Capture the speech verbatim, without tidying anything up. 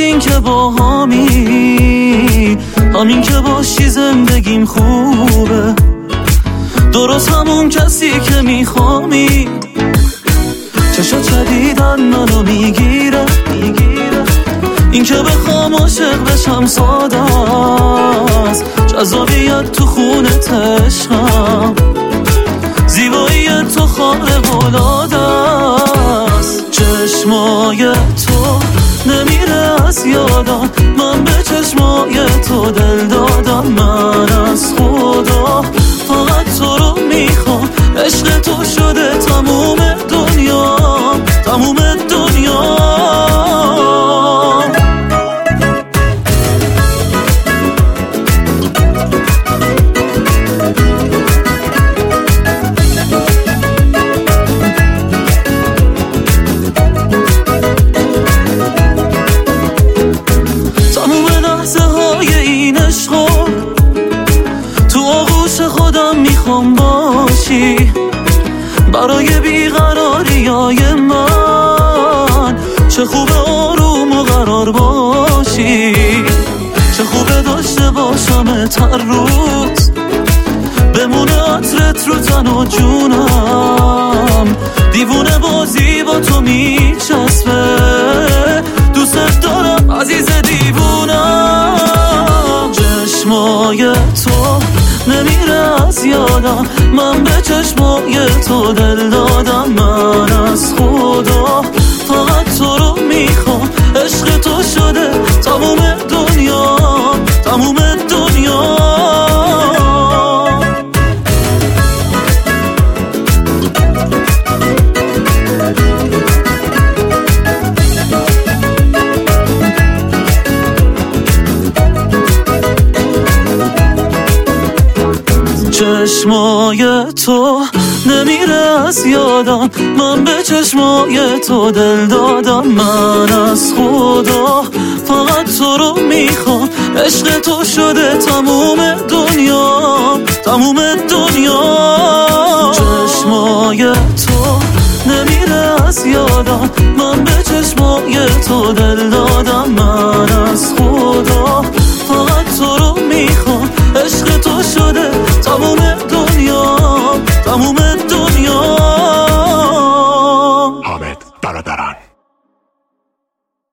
این که با همی، همین که باشی زندگیم خوبه، درست همون کسی که میخوامی. چشات شدیدن منو میگیره، این که بخوام عاشق بشم ساده است، جذابیت تو خونه عشقم، زیبایی تو خارق العاده است. چشمای تو نمیره از یادم، من به چشمای تو دل دادم. من از خدا فقط تو رو میخوام، عشق تو شده تموم دنیا، تموم دنیا. میخوام باشی برای بیقراریای من، چه خوبه آروم و قرار باشی، چه خوبه داشته باشم هر روز، بمونه عطرت رو تن و جونم، دیوونه بازی با تو میچسبه، دوست دارم عزیز دیوونم. چشمای تو نمیره از یادم، من به چشمای تو دل دادم. من از خدا فقط تو رو میخوام، عشق تو شده تموم دنیا، تموم دنیا. چشمای تو نمیره از یادم، من به چشمای تو دل دادم. من از خدا فقط تو رو میخوام، عشق تو شده تموم دنیا، تموم دنیا. چشمای تو نمیره از یادم، من به چشمای تو دل دادم. من از خدا فقط تو رو میخوام، عشق تو شده تموم دنیا، تموم دنیا. حامد برادران.